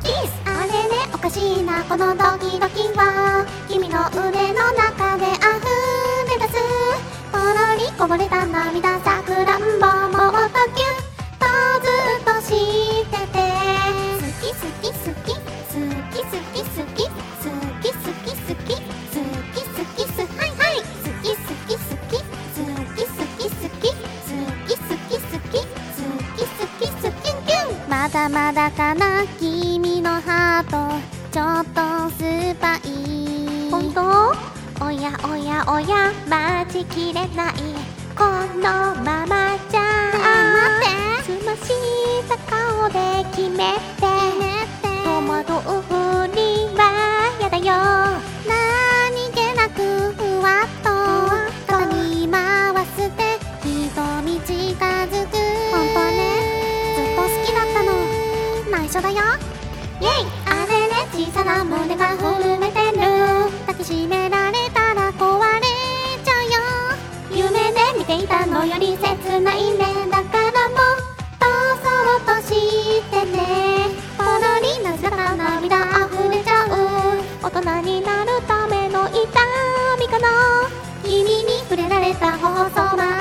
キス。あれねおかしいなこのドキドキは、君の腕の中で溢れ出す、ぽろりこぼれた涙、さくらんぼもっとキュッとずっとしてて、好き好き好き好き好き好き好き好き好き好き好き好きはいはい好き好き好き好き好き好き好き好き好き好きキュンキュン。まだまだかな君のハート、ちょっとスパイ。本当？おやおやおや待ちきれない、このままじゃ待って、澄ました顔で決めて、戸惑うふりはやだよ。何気なくふわっと肩に回すて瞳近づく。本当ね、ずっと好きだったの、内緒だよ。イェイ。あれね小さな胸が震えてる、抱きしめられたら壊れちゃうよ。夢で見ていたのより切ないね、だからもっとそっとしてね。ぽろりなぜか涙溢れちゃう、大人になるための痛みかな。君に触れられた放送は